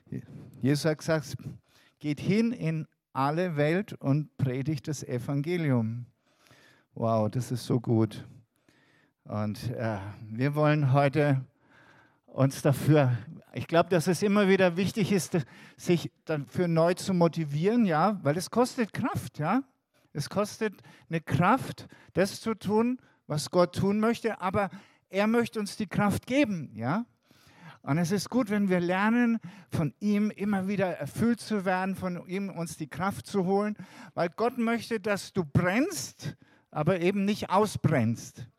Jesus hat gesagt, geht hin in alle Welt und predigt das Evangelium. Wow, das ist so gut. Und wir wollen heute uns dafür, ich glaube, dass es immer wieder wichtig ist, sich dafür neu zu motivieren, ja, weil es kostet Kraft, ja. Es kostet eine Kraft, das zu tun, was Gott tun möchte, aber er möchte uns die Kraft geben, ja. Und es ist gut, wenn wir lernen, von ihm immer wieder erfüllt zu werden, von ihm uns die Kraft zu holen, weil Gott möchte, dass du brennst, aber eben nicht ausbrennst.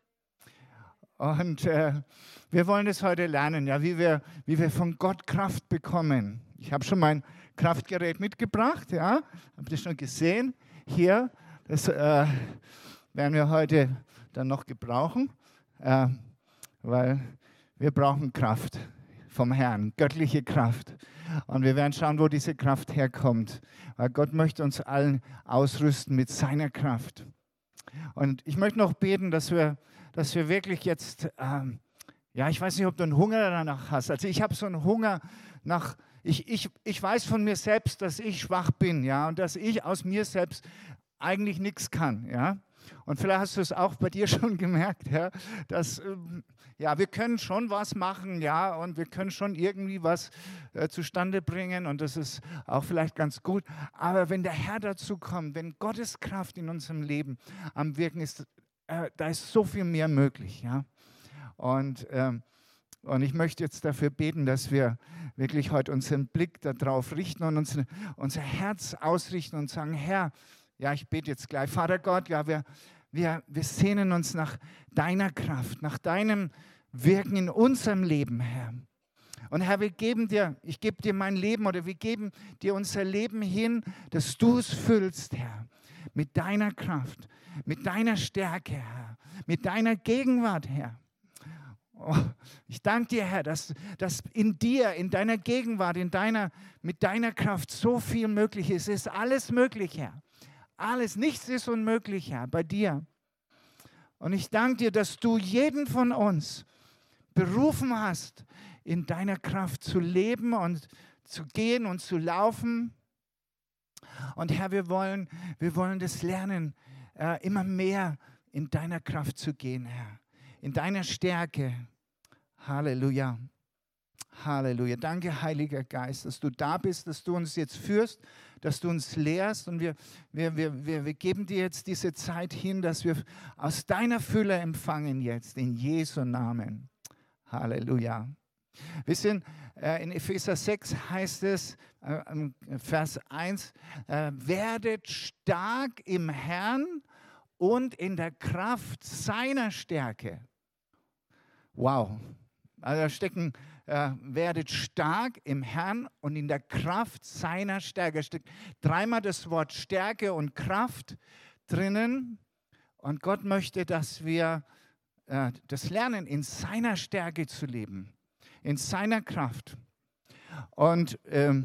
Und wir wollen es heute lernen, ja, wie wir von Gott Kraft bekommen. Ich habe schon mein Kraftgerät mitgebracht, ja, habt ihr schon gesehen? Hier, das werden wir heute dann noch gebrauchen, weil wir brauchen Kraft vom Herrn, göttliche Kraft. Und wir werden schauen, wo diese Kraft herkommt, weil Gott möchte uns allen ausrüsten mit seiner Kraft. Und ich möchte noch beten, dass wir wirklich jetzt, ja, ich weiß nicht, ob du einen Hunger danach hast. Also ich habe so einen Hunger nach, ich weiß von mir selbst, dass ich schwach bin, ja, und dass ich aus mir selbst eigentlich nichts kann, ja. Und vielleicht hast du es auch bei dir schon gemerkt, ja, dass, ja, wir können schon was machen, ja, und wir können schon irgendwie was zustande bringen und das ist auch vielleicht ganz gut. Aber wenn der Herr dazu kommt, wenn Gottes Kraft in unserem Leben am Wirken ist, da ist so viel mehr möglich, ja. Und ich möchte jetzt dafür beten, dass wir wirklich heute unseren Blick darauf richten und unser Herz ausrichten und sagen, Herr, ja, ich bete jetzt gleich, Vater Gott, ja, wir sehnen uns nach deiner Kraft, nach deinem Wirken in unserem Leben, Herr. Und Herr, ich gebe dir mein Leben oder wir geben dir unser Leben hin, dass du es füllst, Herr, mit deiner Kraft, mit deiner Stärke, Herr, mit deiner Gegenwart, Herr. Oh, ich danke dir, Herr, dass in dir, in deiner Gegenwart, mit deiner Kraft so viel möglich ist. Es ist alles möglich, Herr. Alles, nichts ist unmöglich, Herr, bei dir. Und ich danke dir, dass du jeden von uns berufen hast, in deiner Kraft zu leben und zu gehen und zu laufen. Und Herr, wir wollen das lernen, immer mehr in deiner Kraft zu gehen, Herr. In deiner Stärke. Halleluja. Halleluja. Danke, Heiliger Geist, dass du da bist, dass du uns jetzt führst, dass du uns lehrst. Und wir geben dir jetzt diese Zeit hin, dass wir aus deiner Fülle empfangen jetzt, in Jesu Namen. Halleluja. Wir sind in Epheser 6 heißt es, Vers 1, werdet stark im Herrn und in der Kraft seiner Stärke. Wow. Also da stecken, werdet stark im Herrn und in der Kraft seiner Stärke. Da steckt dreimal das Wort Stärke und Kraft drinnen. Und Gott möchte, dass wir das lernen, in seiner Stärke zu leben, in seiner Kraft. Und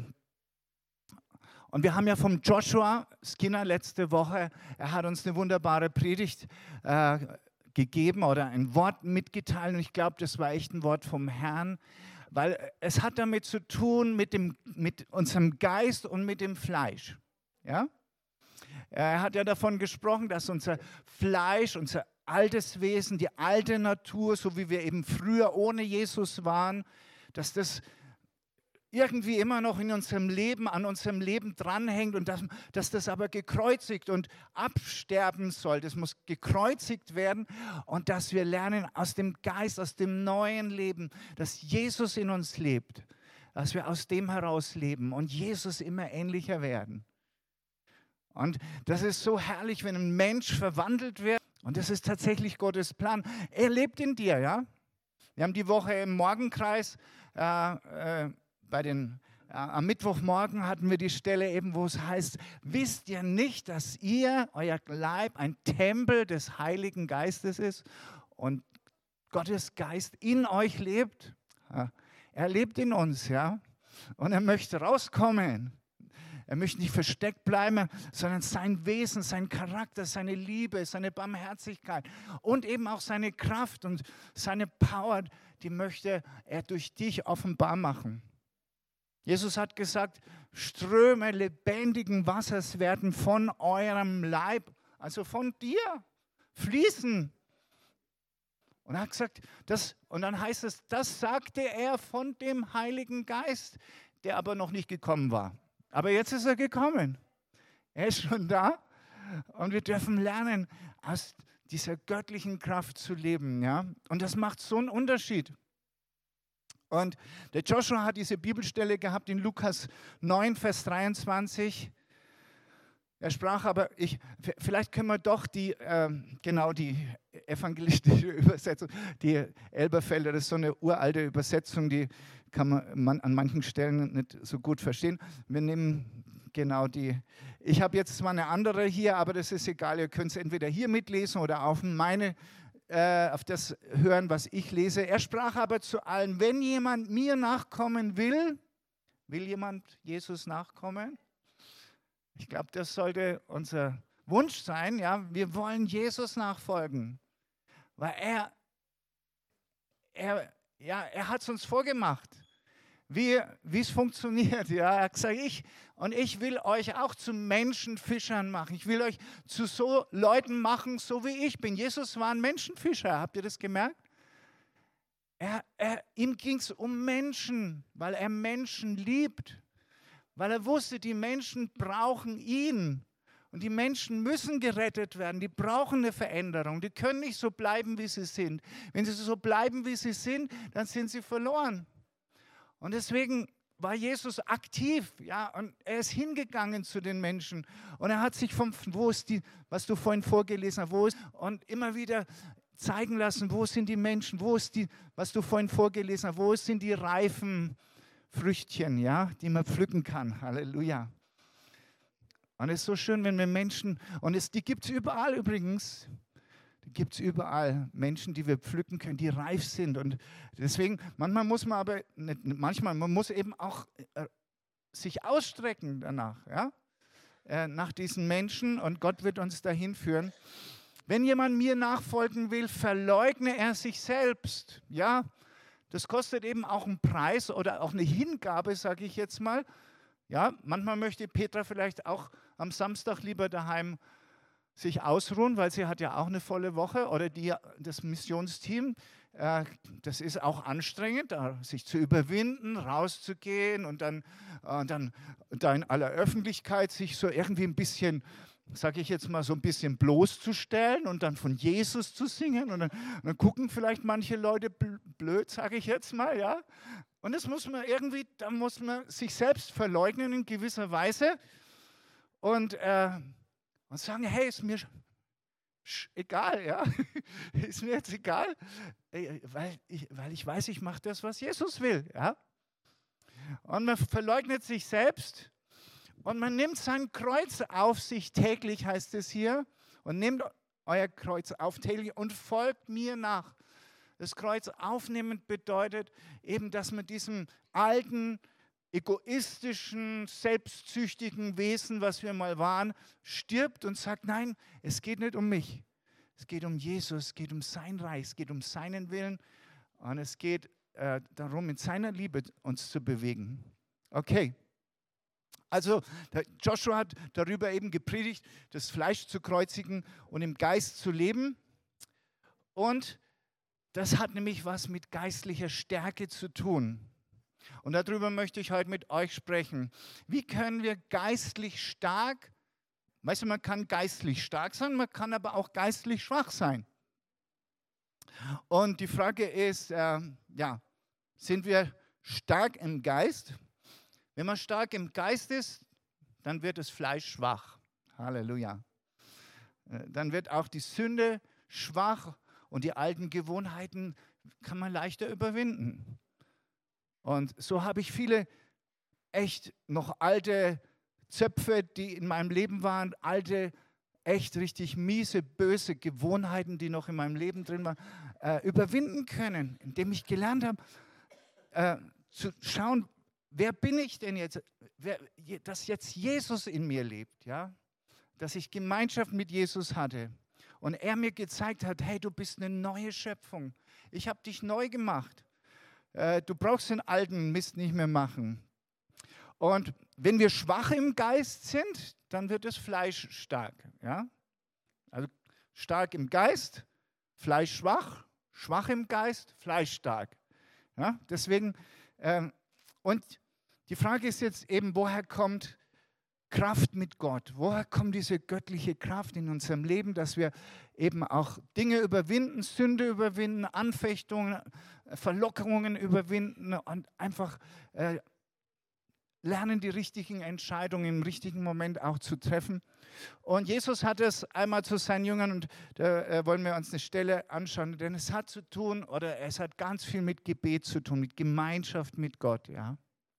wir haben ja vom Joshua Skinner letzte Woche, er hat uns eine wunderbare Predigt gegeben oder ein Wort mitgeteilt. Und ich glaube, das war echt ein Wort vom Herrn, weil es hat damit zu tun mit unserem Geist und mit dem Fleisch. Ja? Er hat ja davon gesprochen, dass unser Fleisch, unser altes Wesen, die alte Natur, so wie wir eben früher ohne Jesus waren, dass das irgendwie immer noch in unserem Leben, an unserem Leben dranhängt und dass das aber gekreuzigt und absterben soll. Das muss gekreuzigt werden und dass wir lernen aus dem Geist, aus dem neuen Leben, dass Jesus in uns lebt, dass wir aus dem heraus leben und Jesus immer ähnlicher werden. Und das ist so herrlich, wenn ein Mensch verwandelt wird und das ist tatsächlich Gottes Plan. Er lebt in dir, ja. Wir haben die Woche im Morgenkreis am Mittwochmorgen hatten wir die Stelle eben, wo es heißt, wisst ihr nicht, dass ihr, euer Leib, ein Tempel des Heiligen Geistes ist und Gottes Geist in euch lebt? Ja, er lebt in uns, ja, und er möchte rauskommen. Er möchte nicht versteckt bleiben, sondern sein Wesen, sein Charakter, seine Liebe, seine Barmherzigkeit und eben auch seine Kraft und seine Power, die möchte er durch dich offenbar machen. Jesus hat gesagt, Ströme lebendigen Wassers werden von eurem Leib, also von dir, fließen. Und er hat gesagt, und dann heißt es, das sagte er von dem Heiligen Geist, der aber noch nicht gekommen war. Aber jetzt ist er gekommen. Er ist schon da und wir dürfen lernen, aus dieser göttlichen Kraft zu leben. Ja? Und das macht so einen Unterschied. Und der Joshua hat diese Bibelstelle gehabt in Lukas 9, Vers 23. Er sprach aber, vielleicht können wir doch die evangelistische Übersetzung, die Elberfelder, das ist so eine uralte Übersetzung, die kann man an manchen Stellen nicht so gut verstehen. Wir nehmen genau die. Ich habe jetzt zwar eine andere hier, aber das ist egal, ihr könnt es entweder hier mitlesen oder auf das hören, was ich lese. Er sprach aber zu allen, wenn jemand mir nachkommen will jemand Jesus nachkommen? Ich glaube, das sollte unser Wunsch sein. Ja? Wir wollen Jesus nachfolgen, weil er hat es uns vorgemacht, wie es funktioniert. Ja? Er hat gesagt, ich will euch auch zu Menschenfischern machen. Ich will euch zu so Leuten machen, so wie ich bin. Jesus war ein Menschenfischer. Habt ihr das gemerkt? Ihm ging es um Menschen, weil er Menschen liebt. Weil er wusste, die Menschen brauchen ihn. Und die Menschen müssen gerettet werden. Die brauchen eine Veränderung. Die können nicht so bleiben, wie sie sind. Wenn sie so bleiben, wie sie sind, dann sind sie verloren. Und deswegen war Jesus aktiv, ja, und er ist hingegangen zu den Menschen. Und er hat sich was du vorhin vorgelesen hast, und immer wieder zeigen lassen, wo sind die Menschen, was du vorhin vorgelesen hast, wo sind die reifen Früchtchen, ja, die man pflücken kann. Halleluja. Und es ist so schön, wenn wir Menschen, und die gibt es überall übrigens, Menschen, die wir pflücken können, die reif sind. Und deswegen, manchmal muss man aber, man muss eben auch sich ausstrecken danach, ja, nach diesen Menschen, und Gott wird uns dahin führen. Wenn jemand mir nachfolgen will, verleugne er sich selbst, ja. Das kostet eben auch einen Preis oder auch eine Hingabe, sage ich jetzt mal. Ja, manchmal möchte Petra vielleicht auch am Samstag lieber daheim sich ausruhen, weil sie hat ja auch eine volle Woche. Oder das Missionsteam, das ist auch anstrengend, sich zu überwinden, rauszugehen und dann in aller Öffentlichkeit sich so irgendwie ein bisschen, sage ich jetzt mal, so ein bisschen bloßzustellen und dann von Jesus zu singen. Und dann gucken vielleicht manche Leute blöd, sage ich jetzt mal, ja. Und da muss man sich selbst verleugnen in gewisser Weise und sagen, hey, ist mir egal, ja. Ist mir jetzt egal, weil ich weiß, ich mache das, was Jesus will, ja. Und man verleugnet sich selbst. Und man nimmt sein Kreuz auf sich täglich, heißt es hier. Und nehmt euer Kreuz auf täglich und folgt mir nach. Das Kreuz aufnehmen bedeutet eben, dass man diesem alten, egoistischen, selbstsüchtigen Wesen, was wir mal waren, stirbt und sagt, nein, es geht nicht um mich. Es geht um Jesus, es geht um sein Reich, es geht um seinen Willen. Und es geht darum, in seiner Liebe uns zu bewegen. Okay. Also Joshua hat darüber eben gepredigt, das Fleisch zu kreuzigen und im Geist zu leben. Und das hat nämlich was mit geistlicher Stärke zu tun. Und darüber möchte ich heute mit euch sprechen. Wie können wir geistlich stark, weißt du, man kann geistlich stark sein, man kann aber auch geistlich schwach sein. Und die Frage ist, sind wir stark im Geist? Wenn man stark im Geist ist, dann wird das Fleisch schwach. Halleluja. Dann wird auch die Sünde schwach und die alten Gewohnheiten kann man leichter überwinden. Und so habe ich viele echt noch alte Zöpfe, die in meinem Leben waren, alte, echt richtig miese, böse Gewohnheiten, die noch in meinem Leben drin waren, überwinden können, indem ich gelernt habe, zu schauen, wer bin ich denn jetzt, dass jetzt Jesus in mir lebt, ja? Dass ich Gemeinschaft mit Jesus hatte und er mir gezeigt hat, hey, du bist eine neue Schöpfung. Ich habe dich neu gemacht. Du brauchst den alten Mist nicht mehr machen. Und wenn wir schwach im Geist sind, dann wird das Fleisch stark. Ja? Also stark im Geist, Fleisch schwach, schwach im Geist, Fleisch stark. Ja? Deswegen, und die Frage ist jetzt eben, woher kommt Kraft mit Gott? Woher kommt diese göttliche Kraft in unserem Leben, dass wir eben auch Dinge überwinden, Sünde überwinden, Anfechtungen, Verlockerungen überwinden und einfach lernen, die richtigen Entscheidungen im richtigen Moment auch zu treffen. Und Jesus hat es einmal zu seinen Jüngern, und da wollen wir uns eine Stelle anschauen, denn es hat zu tun, oder es hat ganz viel mit Gebet zu tun, mit Gemeinschaft mit Gott. Ja.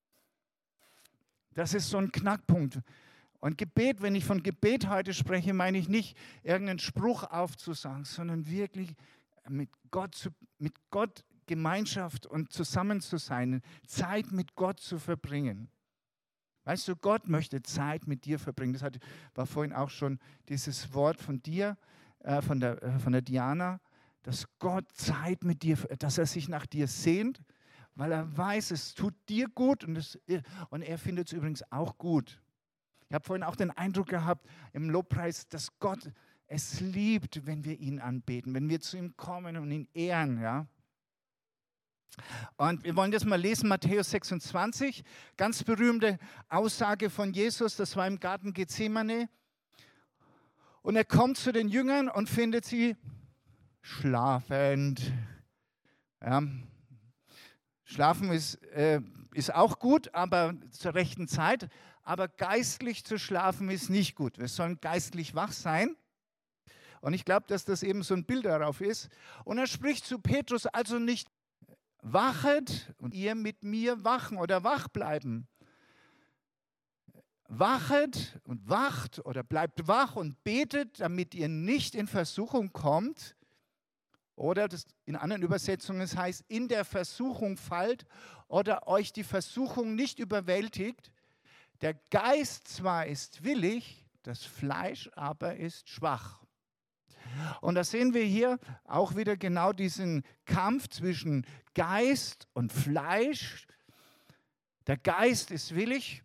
Das ist so ein Knackpunkt. Und Gebet, wenn ich von Gebet heute spreche, meine ich nicht, irgendeinen Spruch aufzusagen, sondern wirklich mit Gott Gemeinschaft und zusammen zu sein, Zeit mit Gott zu verbringen. Weißt du, Gott möchte Zeit mit dir verbringen. Das war vorhin auch schon dieses Wort von dir, von der Diana, dass Gott Zeit mit dir, dass er sich nach dir sehnt, weil er weiß, es tut dir gut und er findet es übrigens auch gut. Ich habe vorhin auch den Eindruck gehabt im Lobpreis, dass Gott es liebt, wenn wir ihn anbeten, wenn wir zu ihm kommen und ihn ehren. Ja? Und wir wollen das mal lesen, Matthäus 26, ganz berühmte Aussage von Jesus, das war im Garten Gethsemane. Und er kommt zu den Jüngern und findet sie schlafend. Ja. Schlafen ist auch gut, aber zur rechten Zeit. Aber geistlich zu schlafen ist nicht gut. Wir sollen geistlich wach sein. Und ich glaube, dass das eben so ein Bild darauf ist. Und er spricht zu Petrus, also nicht wachet und ihr mit mir wachen oder wach bleiben. Wachet und wacht oder bleibt wach und betet, damit ihr nicht in Versuchung kommt. Oder das in anderen Übersetzungen das heißt, in der Versuchung fallt oder euch die Versuchung nicht überwältigt. Der Geist zwar ist willig, das Fleisch aber ist schwach. Und da sehen wir hier auch wieder genau diesen Kampf zwischen Geist und Fleisch. Der Geist ist willig.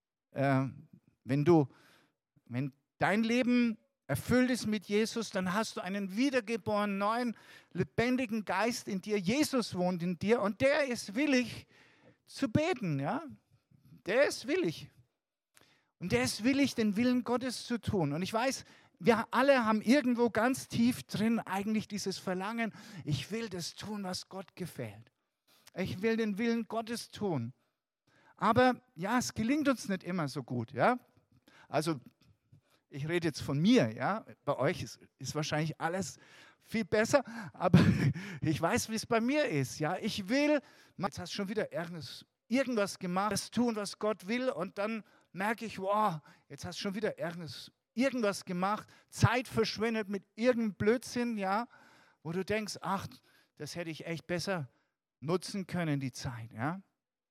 Wenn dein Leben erfüllt ist mit Jesus, dann hast du einen wiedergeborenen, neuen, lebendigen Geist in dir. Jesus wohnt in dir und der ist willig zu beten. Ja? Der ist willig. Und der ist willig, den Willen Gottes zu tun. Und ich weiß, wir alle haben irgendwo ganz tief drin eigentlich dieses Verlangen, ich will das tun, was Gott gefällt. Ich will den Willen Gottes tun. Aber ja, es gelingt uns nicht immer so gut. Ja? Also ich rede jetzt von mir. Ja? Bei euch ist wahrscheinlich alles viel besser, aber ich weiß, wie es bei mir ist. Ja? Ich will, jetzt hast du schon wieder irgendwas gemacht, das tun, was Gott will, und dann merke ich, wow, jetzt hast du schon wieder irgendwas gemacht, Zeit verschwendet mit irgendeinem Blödsinn, ja, wo du denkst, ach, das hätte ich echt besser nutzen können, die Zeit. Ja.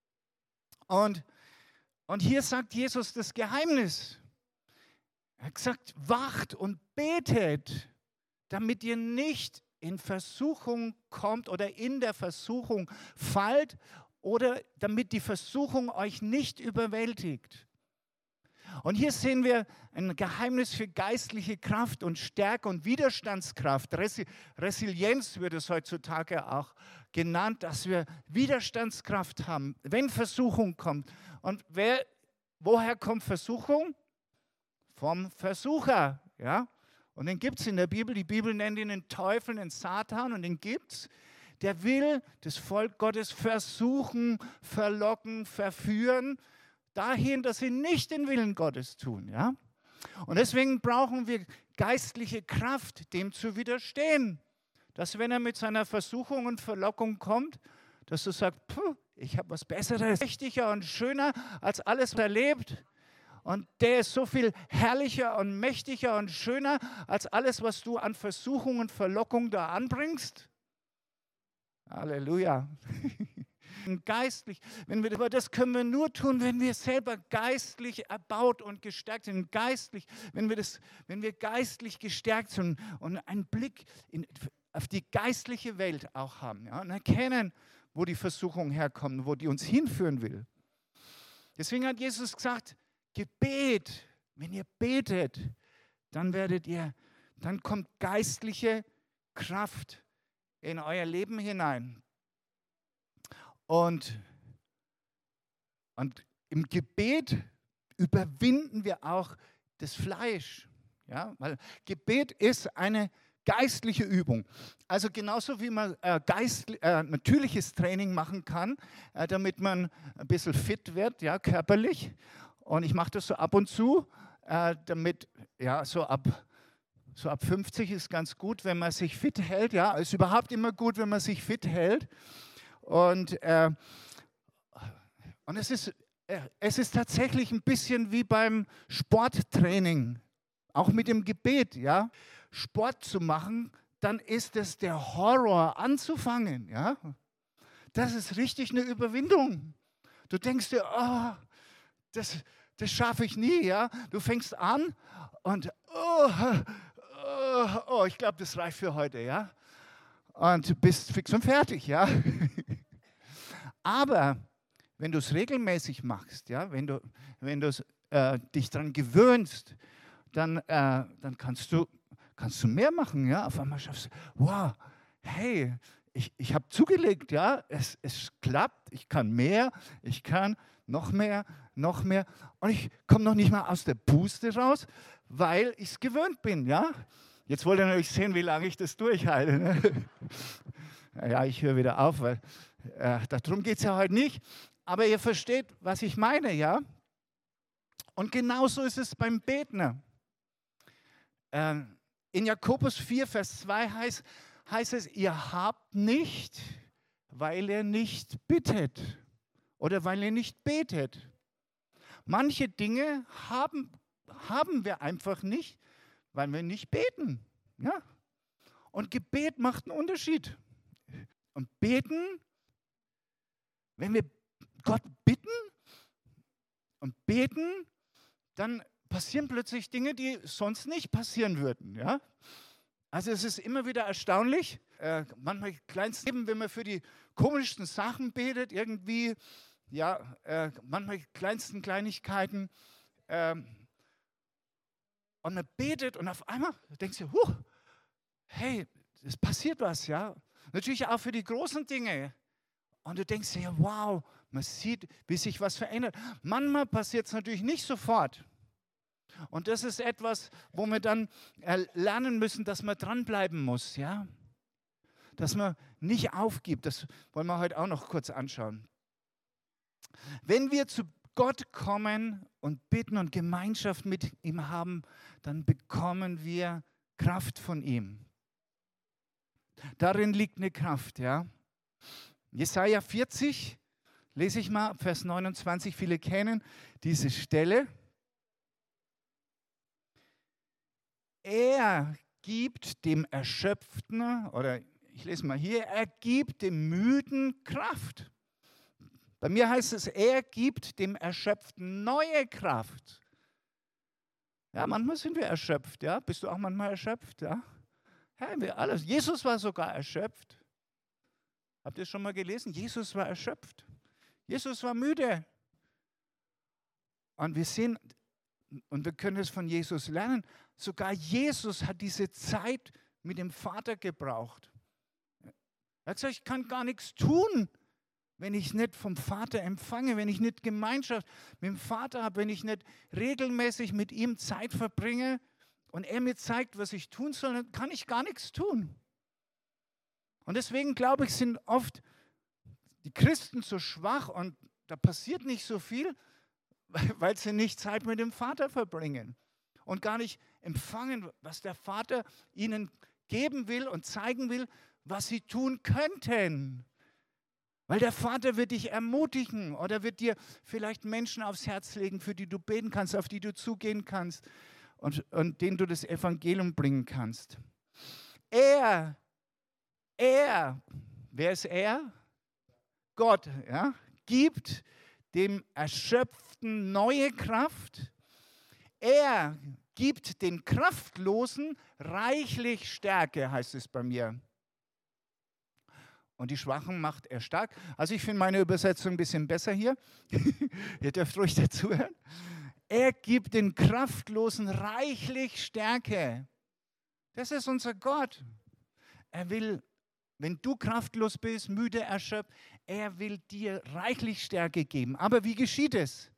Und hier sagt Jesus das Geheimnis. Er hat gesagt, wacht und betet, damit ihr nicht in Versuchung kommt oder in der Versuchung fallt oder damit die Versuchung euch nicht überwältigt. Und hier sehen wir ein Geheimnis für geistliche Kraft und Stärke und Widerstandskraft. Resilienz wird es heutzutage auch genannt, dass wir Widerstandskraft haben, wenn Versuchung kommt. Und woher kommt Versuchung? Vom Versucher. Ja? Und den gibt es in der Bibel. Die Bibel nennt ihn den Teufel, den Satan, und den gibt es. Der will das Volk Gottes versuchen, verlocken, verführen, dahin, dass sie nicht den Willen Gottes tun. Ja? Und deswegen brauchen wir geistliche Kraft, dem zu widerstehen. Dass wenn er mit seiner Versuchung und Verlockung kommt, dass du sagst, ich habe was Besseres, mächtiger und schöner als alles, was er lebt. Und der ist so viel herrlicher und mächtiger und schöner als alles, was du an Versuchung und Verlockung da anbringst. Halleluja. Geistlich, aber das können wir nur tun, wenn wir selber geistlich erbaut und gestärkt sind. Geistlich, wenn wir geistlich gestärkt sind und einen Blick auf die geistliche Welt auch haben, ja, und erkennen, wo die Versuchung herkommt, wo die uns hinführen will. Deswegen hat Jesus gesagt, Gebet, wenn ihr betet, dann kommt geistliche Kraft in euer Leben hinein. Und im Gebet überwinden wir auch das Fleisch. Ja? Weil Gebet ist eine geistliche Übung. Also genauso wie man natürliches Training machen kann, damit man ein bisschen fit wird, ja, körperlich. Und ich mache das so ab und zu, damit, ja, so ab 50 ist ganz gut, wenn man sich fit hält. Ja, ist überhaupt immer gut, wenn man sich fit hält. Und es ist tatsächlich ein bisschen wie beim Sporttraining, auch mit dem Gebet, ja. Sport zu machen, dann ist es der Horror anzufangen, ja. Das ist richtig eine Überwindung. Du denkst dir, oh, das schaffe ich nie, ja. Du fängst an und ich glaube, das reicht für heute, ja. Und du bist fix und fertig, ja. Aber wenn du es regelmäßig machst, ja, wenn du dich daran gewöhnst, dann kannst du mehr machen, ja. Auf einmal schaffst du, wow, hey, ich habe zugelegt, ja, es klappt, ich kann mehr, ich kann noch mehr. Und ich komme noch nicht mal aus der Puste raus, weil ich es gewöhnt bin, ja. Jetzt wollt ihr natürlich sehen, wie lange ich das durchhalte. Ne? Ja, ich höre wieder auf, weil darum geht es ja heute nicht. Aber ihr versteht, was ich meine, ja? Und genauso ist es beim Beten. In Jakobus 4, Vers 2 heißt es, ihr habt nicht, weil ihr nicht bittet oder weil ihr nicht betet. Manche Dinge haben wir einfach nicht, weil wir nicht beten. Ja? Und Gebet macht einen Unterschied. Und beten, wenn wir Gott bitten und beten, dann passieren plötzlich Dinge, die sonst nicht passieren würden. Ja? Also es ist immer wieder erstaunlich, manchmal kleinsten, wenn man für die komischsten Sachen betet, irgendwie, ja, manchmal kleinsten Kleinigkeiten, und man betet und auf einmal denkst du, hey, es passiert was, ja. Natürlich auch für die großen Dinge. Und du denkst dir, wow, man sieht, wie sich was verändert. Manchmal passiert es natürlich nicht sofort. Und das ist etwas, wo wir dann lernen müssen, dass man dranbleiben muss, ja. Dass man nicht aufgibt. Das wollen wir heute auch noch kurz anschauen. Wenn wir zu Gott kommen und bitten und Gemeinschaft mit ihm haben, dann bekommen wir Kraft von ihm. Darin liegt eine Kraft, ja. Jesaja 40, lese ich mal, Vers 29, viele kennen diese Stelle. Er gibt dem Erschöpften, oder ich lese mal hier, er gibt dem Müden Kraft. Bei mir heißt es, er gibt dem Erschöpften neue Kraft. Ja, manchmal sind wir erschöpft, ja. Bist du auch manchmal erschöpft, ja? Ja, wir alles. Jesus war sogar erschöpft. Habt ihr es schon mal gelesen? Jesus war erschöpft. Jesus war müde. Und wir sehen, und wir können es von Jesus lernen, sogar Jesus hat diese Zeit mit dem Vater gebraucht. Er hat gesagt, ich kann gar nichts tun, wenn ich nicht vom Vater empfange, wenn ich nicht Gemeinschaft mit dem Vater habe, wenn ich nicht regelmäßig mit ihm Zeit verbringe und er mir zeigt, was ich tun soll, dann kann ich gar nichts tun. Und deswegen, glaube ich, sind oft die Christen so schwach und da passiert nicht so viel, weil sie nicht Zeit mit dem Vater verbringen und gar nicht empfangen, was der Vater ihnen geben will und zeigen will, was sie tun könnten. Weil der Vater wird dich ermutigen oder wird dir vielleicht Menschen aufs Herz legen, für die du beten kannst, auf die du zugehen kannst und denen du das Evangelium bringen kannst. Wer ist er? Gott, ja, gibt dem Erschöpften neue Kraft. Er gibt den Kraftlosen reichlich Stärke, heißt es bei mir. und die Schwachen macht er stark. Also ich finde meine Übersetzung ein bisschen besser hier. Ihr dürft ruhig dazuhören. Er gibt den Kraftlosen reichlich Stärke. Das ist unser Gott. Er will, wenn du kraftlos bist, müde, erschöpft, er will dir reichlich Stärke geben. Aber wie geschieht es?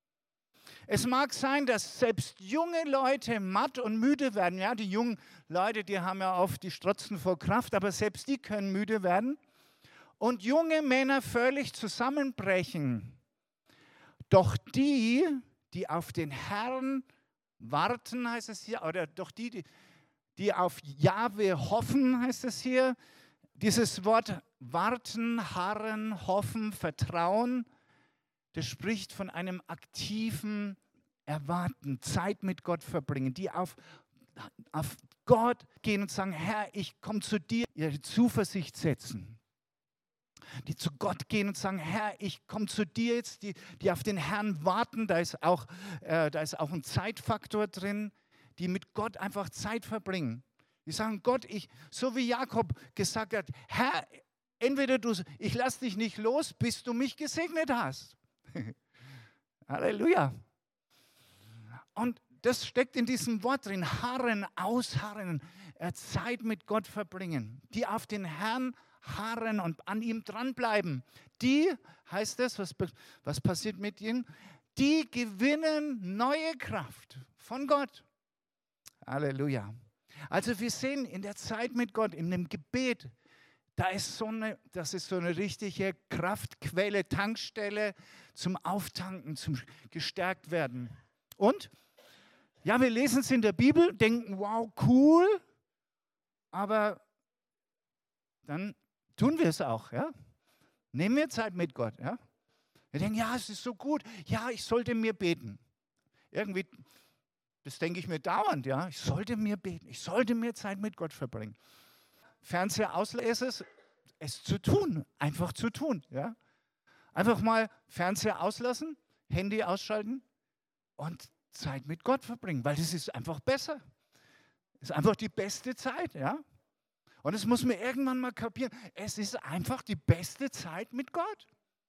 Es mag sein, dass selbst junge Leute matt und müde werden. Ja, die jungen Leute, die haben ja oft die Strotzen vor Kraft, aber selbst die können müde werden. Und junge Männer völlig zusammenbrechen. Doch die, die auf den Herrn warten, heißt es hier, oder doch die auf Jahwe hoffen, heißt es hier. Dieses Wort warten, harren, hoffen, vertrauen, das spricht von einem aktiven Erwarten, Zeit mit Gott verbringen, die auf Gott gehen und sagen, Herr, ich komme zu dir, ihre Zuversicht setzen. Die zu Gott gehen und sagen, Herr, ich komme zu dir jetzt, die auf den Herrn warten, da ist auch ein Zeitfaktor drin, die mit Gott einfach Zeit verbringen. Die sagen, Gott, so wie Jakob gesagt hat, Herr, entweder ich lasse dich nicht los, bis du mich gesegnet hast. Halleluja. Und das steckt in diesem Wort drin, harren, ausharren, Zeit mit Gott verbringen, die auf den Herrn harren und an ihm dranbleiben. Die, heißt es, was passiert mit ihnen? Die gewinnen neue Kraft von Gott. Halleluja. Also wir sehen in der Zeit mit Gott, in dem Gebet, das ist so eine richtige Kraftquelle, Tankstelle zum Auftanken, zum gestärkt werden. Und, ja, wir lesen es in der Bibel, denken, wow, cool, aber dann tun wir es auch, ja. Nehmen wir Zeit mit Gott, ja. Wir denken, ja, es ist so gut, ja, ich sollte mir beten. Irgendwie, das denke ich mir dauernd, ja, ich sollte mir beten, ich sollte mir Zeit mit Gott verbringen. Fernseher auslassen, es zu tun, einfach zu tun, ja. Einfach mal Fernseher auslassen, Handy ausschalten und Zeit mit Gott verbringen, weil das ist einfach besser. Das ist einfach die beste Zeit, ja. Und das muss man irgendwann mal kapieren. Es ist einfach die beste Zeit mit Gott.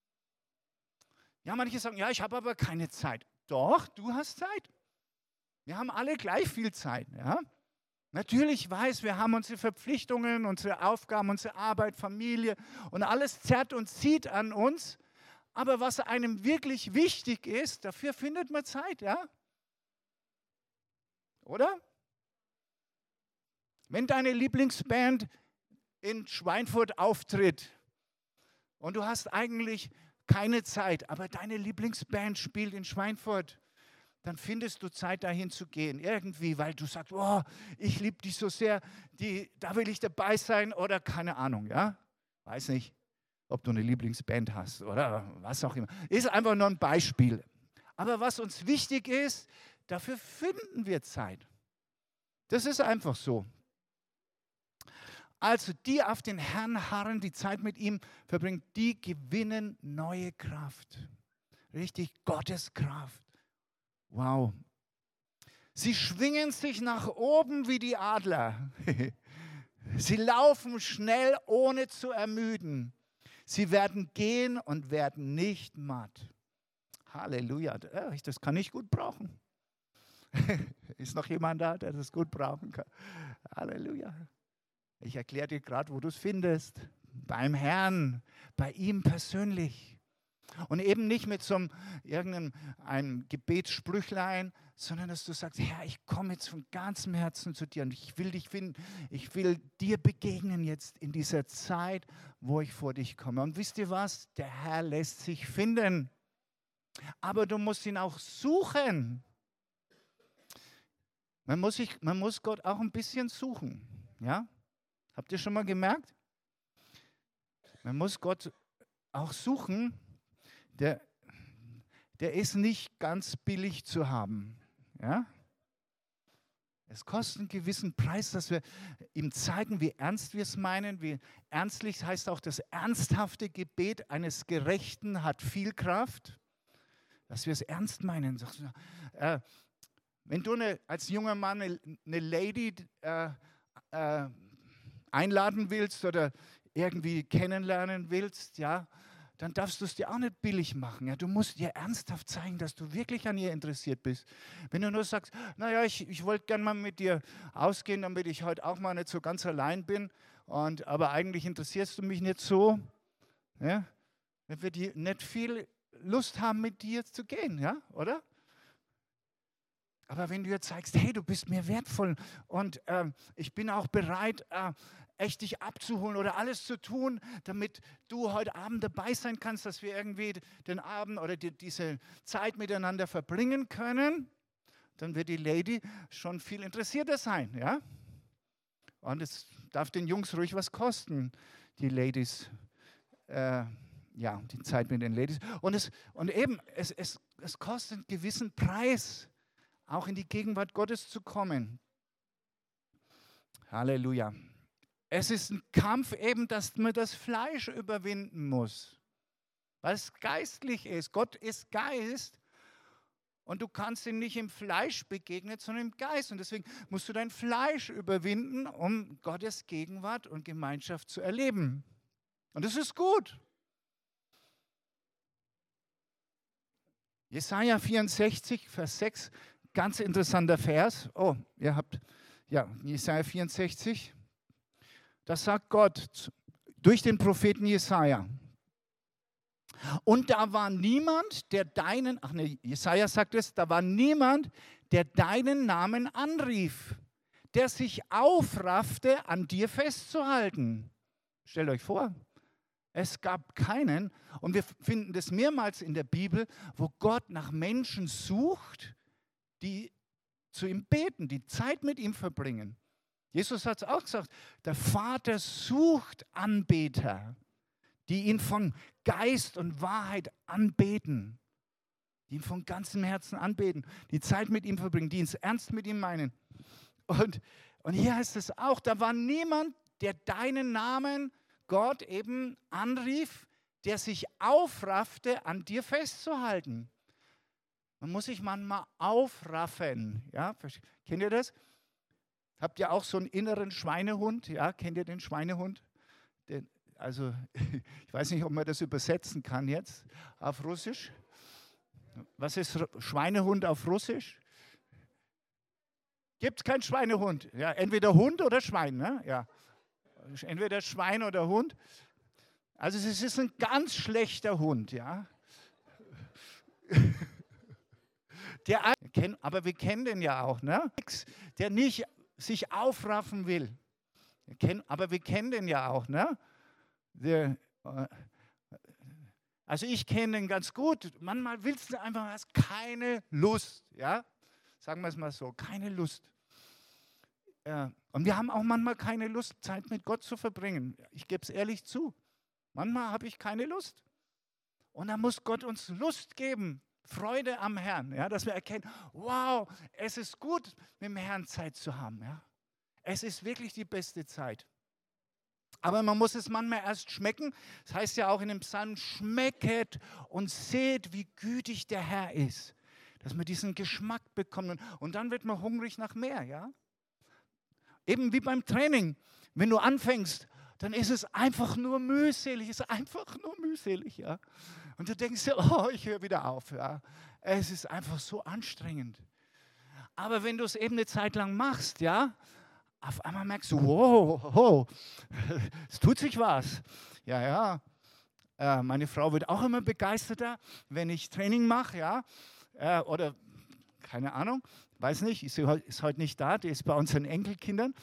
Ja, manche sagen, ja, ich habe aber keine Zeit. Doch, du hast Zeit. Wir haben alle gleich viel Zeit, ja. Natürlich weiß, wir haben unsere Verpflichtungen, unsere Aufgaben, unsere Arbeit, Familie und alles zerrt und zieht an uns. Aber was einem wirklich wichtig ist, dafür findet man Zeit, ja? Oder? Wenn deine Lieblingsband in Schweinfurt auftritt und du hast eigentlich keine Zeit, aber deine Lieblingsband spielt in Schweinfurt, dann findest du Zeit, dahin zu gehen. Irgendwie, weil du sagst, oh, ich liebe dich so sehr, da will ich dabei sein oder keine Ahnung, ja? Weiß nicht, ob du eine Lieblingsband hast oder was auch immer. Ist einfach nur ein Beispiel. Aber was uns wichtig ist, dafür finden wir Zeit. Das ist einfach so. Also die auf den Herrn harren, die Zeit mit ihm verbringen, die gewinnen neue Kraft. Richtig Gottes Kraft. Wow. Sie schwingen sich nach oben wie die Adler. Sie laufen schnell, ohne zu ermüden. Sie werden gehen und werden nicht matt. Halleluja. Das kann ich gut brauchen. Ist noch jemand da, der das gut brauchen kann? Halleluja. Ich erkläre dir gerade, wo du es findest. Beim Herrn, bei ihm persönlich. Und eben nicht mit so einem Gebetssprüchlein, sondern dass du sagst, Herr, ich komme jetzt von ganzem Herzen zu dir und ich will dich finden, ich will dir begegnen jetzt in dieser Zeit, wo ich vor dich komme. Und wisst ihr was? Der Herr lässt sich finden, aber du musst ihn auch suchen. Man muss Gott auch ein bisschen suchen, ja? Habt ihr schon mal gemerkt? Man muss Gott auch suchen. Der ist nicht ganz billig zu haben. Ja? Es kostet einen gewissen Preis, dass wir ihm zeigen, wie ernst wir es meinen. Wie ernstlich heißt auch, das ernsthafte Gebet eines Gerechten hat viel Kraft. Dass wir es ernst meinen. Wenn du als junger Mann eine Lady einladen willst oder irgendwie kennenlernen willst, ja, dann darfst du es dir auch nicht billig machen. Ja? Du musst dir ernsthaft zeigen, dass du wirklich an ihr interessiert bist. Wenn du nur sagst, naja, ich wollte gerne mal mit dir ausgehen, damit ich heute auch mal nicht so ganz allein bin, aber eigentlich interessierst du mich nicht so, ja? Dann wird die nicht viel Lust haben, mit dir zu gehen, ja, oder? Aber wenn du ihr zeigst, hey, du bist mir wertvoll und ich bin auch bereit, echt dich abzuholen oder alles zu tun, damit du heute Abend dabei sein kannst, dass wir irgendwie den Abend oder diese Zeit miteinander verbringen können, dann wird die Lady schon viel interessierter sein, ja? Und es darf den Jungs ruhig was kosten, die Ladies, ja, die Zeit mit den Ladies. Und es kostet einen gewissen Preis, auch in die Gegenwart Gottes zu kommen. Halleluja. Es ist ein Kampf eben, dass man das Fleisch überwinden muss, weil es geistlich ist. Gott ist Geist und du kannst ihm nicht im Fleisch begegnen, sondern im Geist. Und deswegen musst du dein Fleisch überwinden, um Gottes Gegenwart und Gemeinschaft zu erleben. Und das ist gut. Jesaja 64, Vers 6, ganz interessanter Vers. Oh, ihr habt, ja, Jesaja 64. Das sagt Gott durch den Propheten Jesaja. Und da war niemand, der deinen, Jesaja sagt es, da war niemand, der deinen Namen anrief, der sich aufraffte, an dir festzuhalten. Stellt euch vor, es gab keinen, und wir finden das mehrmals in der Bibel, wo Gott nach Menschen sucht, die zu ihm beten, die Zeit mit ihm verbringen. Jesus hat es auch gesagt, der Vater sucht Anbeter, die ihn von Geist und Wahrheit anbeten, die ihn von ganzem Herzen anbeten, die Zeit mit ihm verbringen, die es ernst mit ihm meinen. Und hier heißt es auch, da war niemand, der deinen Namen, Gott, eben anrief, der sich aufraffte, an dir festzuhalten. Man muss sich manchmal aufraffen. Ja? Kennt ihr das? Habt ihr auch so einen inneren Schweinehund? Ja, kennt ihr den Schweinehund? Also, ich weiß nicht, ob man das übersetzen kann jetzt auf Russisch. Was ist Schweinehund auf Russisch? Gibt es keinen Schweinehund? Ja, entweder Hund oder Schwein. Ne? Ja. Entweder Schwein oder Hund. Also es ist ein ganz schlechter Hund. Ja. Aber wir kennen den ja auch. Ne? Der nicht sich aufraffen will. Aber wir kennen den ja auch. Ne? Also ich kenne den ganz gut. Manchmal willst du einfach, hast keine Lust. Ja? Sagen wir es mal so, keine Lust. Und wir haben auch manchmal keine Lust, Zeit mit Gott zu verbringen. Ich gebe es ehrlich zu. Manchmal habe ich keine Lust. Und dann muss Gott uns Lust geben, Freude am Herrn, ja, dass wir erkennen, wow, es ist gut, mit dem Herrn Zeit zu haben. Ja. Es ist wirklich die beste Zeit. Aber man muss es manchmal erst schmecken. Das heißt ja auch in dem Psalm, schmecket und seht, wie gütig der Herr ist. Dass man diesen Geschmack bekommt und dann wird man hungrig nach mehr. Ja. Eben wie beim Training. Wenn du anfängst, dann ist es einfach nur mühselig. Es ist einfach nur mühselig. Ja. Und du denkst dir, oh, ich höre wieder auf. Ja. Es ist einfach so anstrengend. Aber wenn du es eben eine Zeit lang machst, ja, auf einmal merkst du, wow, es tut sich was. Ja, ja. Meine Frau wird auch immer begeisterter, wenn ich Training mache, ja. Oder, keine Ahnung, weiß nicht, ist heute nicht da, die ist bei unseren Enkelkindern.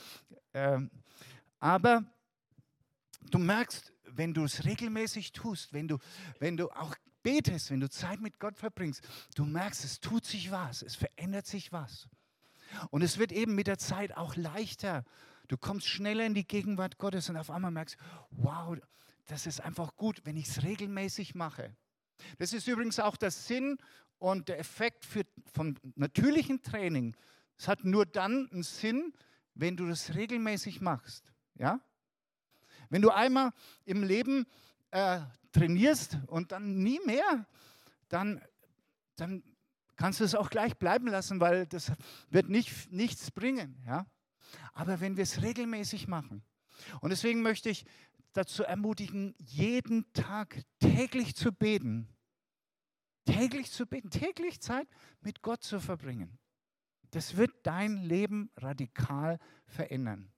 Aber du merkst, wenn du es regelmäßig tust, wenn du auch betest, wenn du Zeit mit Gott verbringst, du merkst, es tut sich was, es verändert sich was. Und es wird eben mit der Zeit auch leichter. Du kommst schneller in die Gegenwart Gottes und auf einmal merkst, wow, das ist einfach gut, wenn ich es regelmäßig mache. Das ist übrigens auch der Sinn und der Effekt vom natürlichen Training. Es hat nur dann einen Sinn, wenn du das regelmäßig machst. Ja? Wenn du einmal im Leben trainierst und dann nie mehr, dann kannst du es auch gleich bleiben lassen, weil das wird nichts bringen. Ja? Aber wenn wir es regelmäßig machen. Und deswegen möchte ich dazu ermutigen, jeden Tag täglich zu beten. Täglich zu beten, täglich Zeit mit Gott zu verbringen. Das wird dein Leben radikal verändern.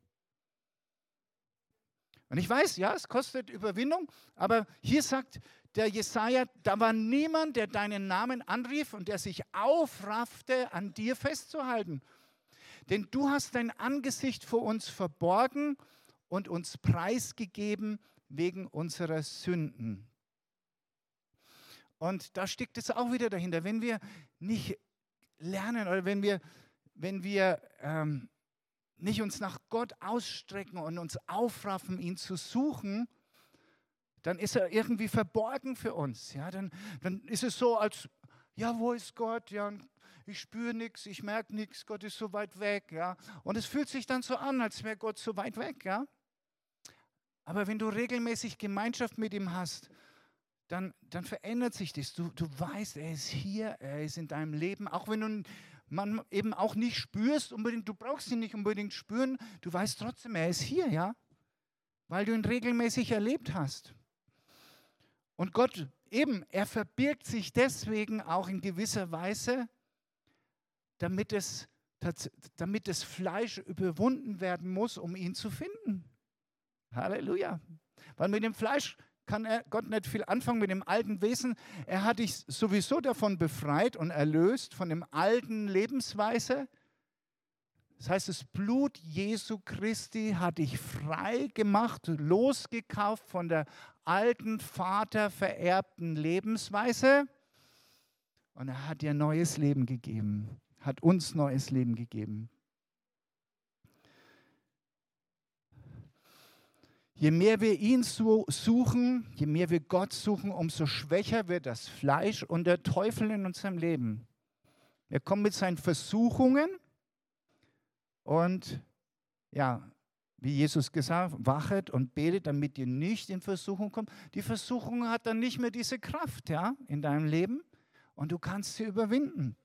Und ich weiß, ja, es kostet Überwindung, aber hier sagt der Jesaja, da war niemand, der deinen Namen anrief und der sich aufraffte, an dir festzuhalten. Denn du hast dein Angesicht vor uns verborgen und uns preisgegeben wegen unserer Sünden. Und da steckt es auch wieder dahinter, wenn wir nicht lernen oder wenn wir nicht uns nach Gott ausstrecken und uns aufraffen, ihn zu suchen, dann ist er irgendwie verborgen für uns. Ja? Dann ist es so, als, ja, wo ist Gott? Ja, ich spüre nichts, ich merke nichts, Gott ist so weit weg. Ja? Und es fühlt sich dann so an, als wäre Gott so weit weg. Ja? Aber wenn du regelmäßig Gemeinschaft mit ihm hast, dann verändert sich das. Du weißt, er ist hier, er ist in deinem Leben, auch wenn man eben auch nicht spürst, unbedingt, du brauchst ihn nicht unbedingt spüren, du weißt trotzdem, er ist hier, ja, weil du ihn regelmäßig erlebt hast. Und Gott eben, er verbirgt sich deswegen auch in gewisser Weise, damit das Fleisch überwunden werden muss, um ihn zu finden. Halleluja. Weil mit dem Fleisch kann Gott nicht viel anfangen, mit dem alten Wesen. Er hat dich sowieso davon befreit und erlöst, von dem alten Lebensweise. Das heißt, das Blut Jesu Christi hat dich frei gemacht, losgekauft von der alten, vatervererbten Lebensweise. Und er hat dir neues Leben gegeben, hat uns neues Leben gegeben. Je mehr wir ihn suchen, je mehr wir Gott suchen, umso schwächer wird das Fleisch und der Teufel in unserem Leben. Er kommt mit seinen Versuchungen und ja, wie Jesus gesagt, wachet und betet, damit ihr nicht in Versuchung kommt. Die Versuchung hat dann nicht mehr diese Kraft, ja, in deinem Leben und du kannst sie überwinden.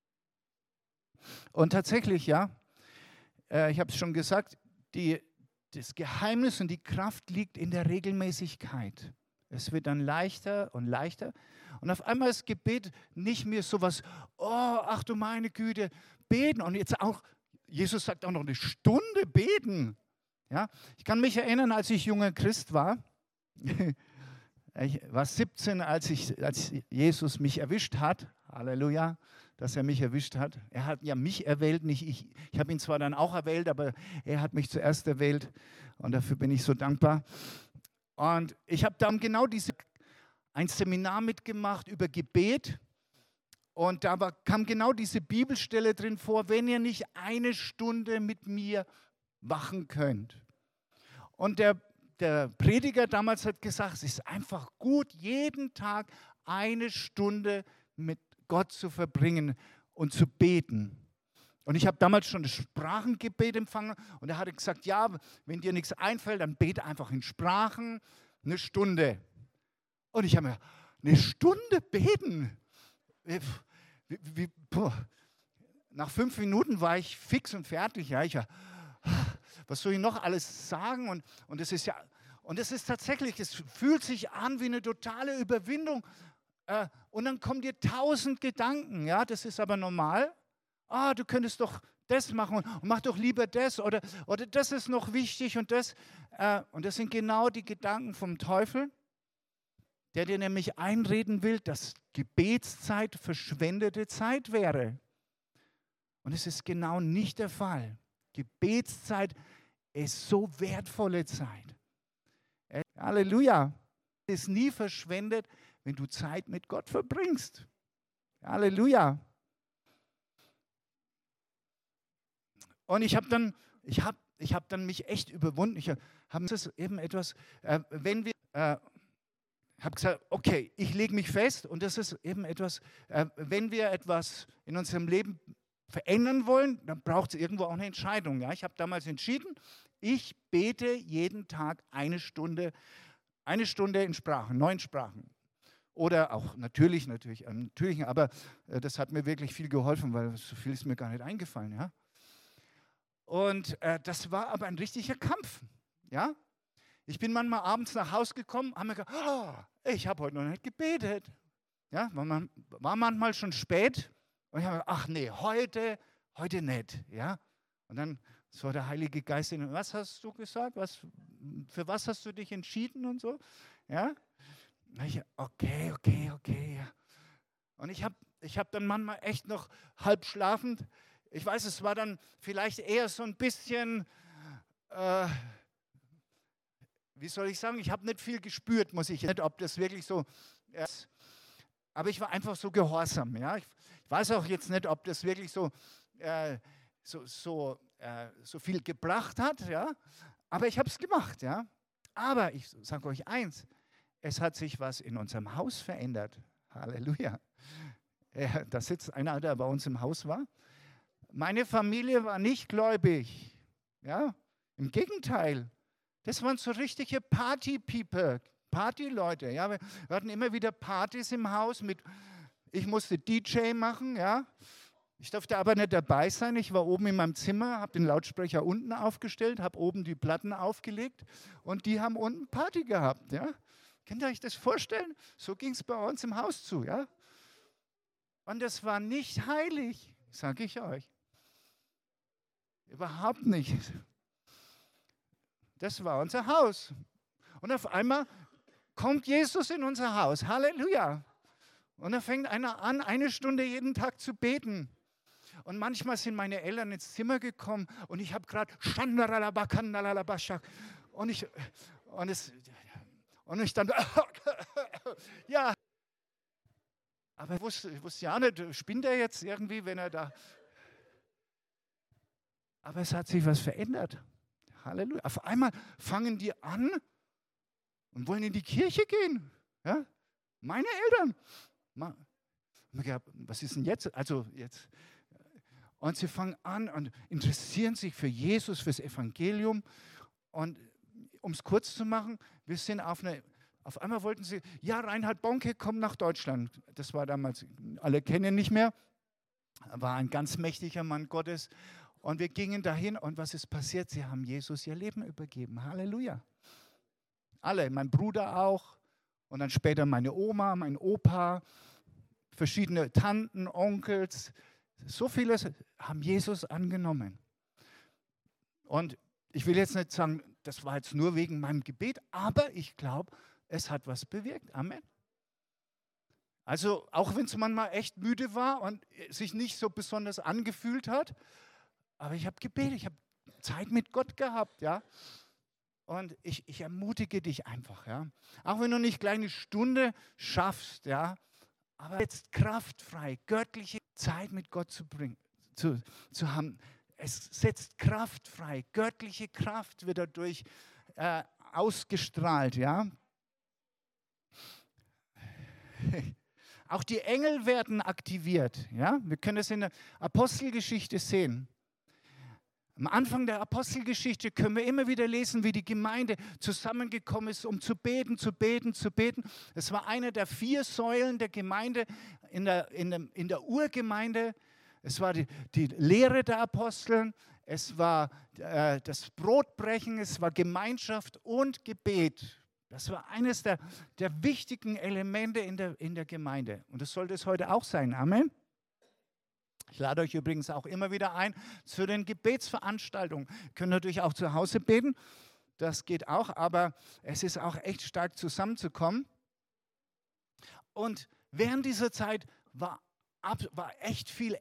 Und tatsächlich, ja, ich habe es schon gesagt, das Geheimnis und die Kraft liegt in der Regelmäßigkeit. Es wird dann leichter und leichter. Und auf einmal ist Gebet nicht mehr so was, oh, ach du meine Güte, beten. Und jetzt auch, Jesus sagt auch noch eine Stunde beten. Ja? Ich kann mich erinnern, als ich junger Christ war. Ich war 17, als Jesus mich erwischt hat. Halleluja, dass er mich erwischt hat. Er hat ja mich erwählt, nicht ich. Ich habe ihn zwar dann auch erwählt, aber er hat mich zuerst erwählt. Und dafür bin ich so dankbar. Und ich habe dann genau ein Seminar mitgemacht über Gebet. Und da kam genau diese Bibelstelle drin vor, wenn ihr nicht eine Stunde mit mir wachen könnt. Und der Prediger damals hat gesagt, es ist einfach gut, jeden Tag eine Stunde mit Gott zu verbringen und zu beten. Und ich habe damals schon das Sprachengebet empfangen und er hat gesagt, ja, wenn dir nichts einfällt, dann bete einfach in Sprachen eine Stunde. Und ich habe mir, eine Stunde beten? Nach 5 Minuten war ich fix und fertig. Ja, was soll ich noch alles sagen? Und das ist ja, und das ist tatsächlich, es fühlt sich an wie eine totale Überwindung. Und dann kommen dir 1000 Gedanken. Ja, das ist aber normal. Du könntest doch das machen und mach doch lieber das oder das ist noch wichtig und das. Und das sind genau die Gedanken vom Teufel, der dir nämlich einreden will, dass Gebetszeit verschwendete Zeit wäre. Und es ist genau nicht der Fall. Gebetszeit ist so wertvolle Zeit. Halleluja. Es ist nie verschwendet, wenn du Zeit mit Gott verbringst. Halleluja. Und ich habe dann mich echt überwunden. Ich habe das eben etwas, wenn wir, habe gesagt, okay, ich lege mich fest und das ist eben etwas, wenn wir etwas in unserem Leben verändern wollen, dann braucht es irgendwo auch eine Entscheidung. Ja? Ich habe damals entschieden, ich bete jeden Tag eine Stunde in Sprachen, 9 Sprachen. Oder auch natürlich, aber das hat mir wirklich viel geholfen, weil so viel ist mir gar nicht eingefallen. Ja? Und das war aber ein richtiger Kampf. Ja? Ich bin manchmal abends nach Hause gekommen, habe mir gedacht, ich habe heute noch nicht gebetet. Ja, war manchmal schon spät und ich habe gedacht, ach nee, heute nicht. Ja? Und dann so der Heilige Geist, was hast du gesagt? Für was hast du dich entschieden und so? Ja? Okay. Ja. Und ich hab dann manchmal echt noch halb schlafend, ich weiß, es war dann vielleicht eher so ein bisschen, wie soll ich sagen, ich habe nicht viel gespürt, muss ich nicht, ob das wirklich so ist. Aber ich war einfach so gehorsam. Ja? Ich weiß auch jetzt nicht, ob das wirklich so viel gebracht hat. Ja? Aber ich habe es gemacht. Ja? Aber ich sage euch eins, es hat sich was in unserem Haus verändert. Halleluja. Da sitzt einer, der bei uns im Haus war. Meine Familie war nicht gläubig. Ja? Im Gegenteil. Das waren so richtige Party-People, Party-Leute. Ja? Wir hatten immer wieder Partys im Haus. Ich musste DJ machen. Ja? Ich durfte aber nicht dabei sein. Ich war oben in meinem Zimmer, habe den Lautsprecher unten aufgestellt, habe oben die Platten aufgelegt und die haben unten Party gehabt. Ja? Könnt ihr euch das vorstellen? So ging es bei uns im Haus zu. Ja? Und das war nicht heilig, sage ich euch. Überhaupt nicht. Das war unser Haus. Und auf einmal kommt Jesus in unser Haus. Halleluja. Und da fängt einer an, 1 Stunde jeden Tag zu beten. Und manchmal sind meine Eltern ins Zimmer gekommen und ich habe gerade und ich dann ja. Aber ich wusste ja nicht, spinnt er jetzt irgendwie, wenn er da. Aber es hat sich was verändert. Halleluja. Auf einmal fangen die an und wollen in die Kirche gehen. Ja? Meine Eltern. Was ist denn jetzt? Also jetzt. Und sie fangen an und interessieren sich für Jesus, fürs Evangelium. Und um es kurz zu machen, wir sind auf einmal wollten sie, ja, Reinhard Bonke kommt nach Deutschland. Das war damals, alle kennen ihn nicht mehr, war ein ganz mächtiger Mann Gottes. Und wir gingen dahin und was ist passiert? Sie haben Jesus ihr Leben übergeben. Halleluja. Alle, mein Bruder auch und dann später meine Oma, mein Opa, verschiedene Tanten, Onkels. So viele haben Jesus angenommen. Und ich will jetzt nicht sagen, das war jetzt nur wegen meinem Gebet, aber ich glaube, es hat was bewirkt. Amen. Also auch wenn es manchmal echt müde war und sich nicht so besonders angefühlt hat, aber ich habe gebetet, ich habe Zeit mit Gott gehabt, ja. Und ich ermutige dich einfach, ja. Auch wenn du nicht gleich eine Stunde schaffst, ja, aber jetzt kraftfrei, göttliche Zeit mit Gott zu haben. Es setzt Kraft frei, göttliche Kraft wird dadurch ausgestrahlt, ja. Auch die Engel werden aktiviert, ja. Wir können das in der Apostelgeschichte sehen. Am Anfang der Apostelgeschichte können wir immer wieder lesen, wie die Gemeinde zusammengekommen ist, um zu beten, zu beten, zu beten. Es war eine der 4 Säulen der Gemeinde in der Urgemeinde. Es war die Lehre der Apostel, es war das Brotbrechen, es war Gemeinschaft und Gebet. Das war eines der wichtigen Elemente in der Gemeinde. Und das sollte es heute auch sein. Amen. Ich lade euch übrigens auch immer wieder ein zu den Gebetsveranstaltungen. Ihr könnt natürlich auch zu Hause beten, das geht auch, aber es ist auch echt stark zusammenzukommen. Und während dieser Zeit war echt viel